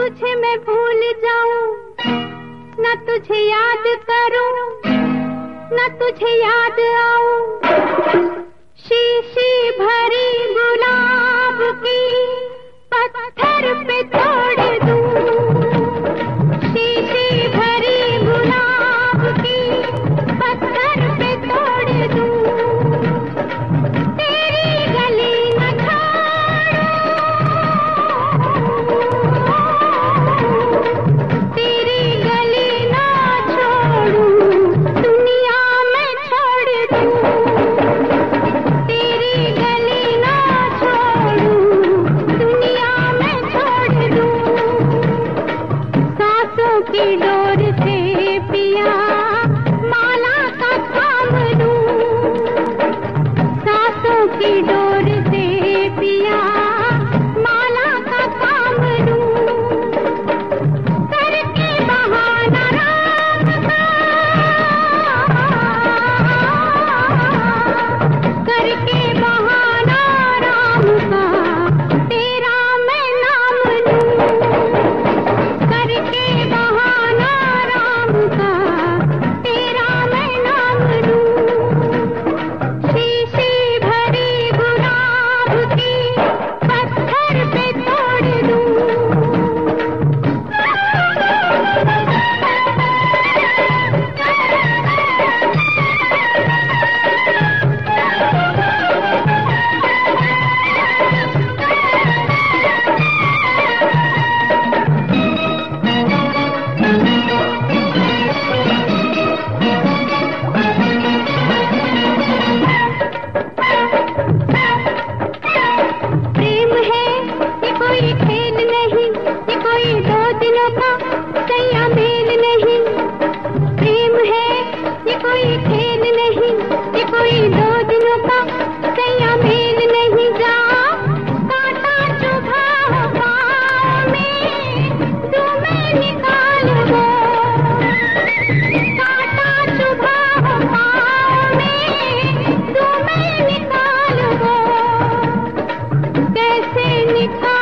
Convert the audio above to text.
तुझे मैं भूल जाऊं, न तुझे याद करूं, न तुझे याद आऊं। शीशी भरी गुलाब की पत्थर पे तोड़ दूं, शीशी भरी गुलाब की पत्थर पे तोड़ दूं। तेरी गली न तेरी गली ना छोड़ूं, दुनिया में छोड़ दूं। तेरी गली ना छोड़ूं, दुनिया में छोड़ दूं। सांसों की डोर से पिया माला का थाम लूं, सांसों की डोर से पिया माला का थाम लूं। करके बहाना राम का, करके बहाना राम का, तेरा मैं नाम लूं। करके बहाना राम का, तेरा मैं नाम लूं। शीशी भरी गुलाब की पत्थर पे तोड़ दूं। प्रेम है ये कोई खेल नहीं, ये कोई दो दिलों का सैया मेल नहीं। प्रेम है ये कोई खेल नहीं, ये कोई दो दिलों का सैया मेल नहीं। जा कांटा चुभा हो पाँव में, तुम्हें निकाल दो। कांटा चुभा हो पाँव में, तुम्हें निकाल दो। कैसे निकाल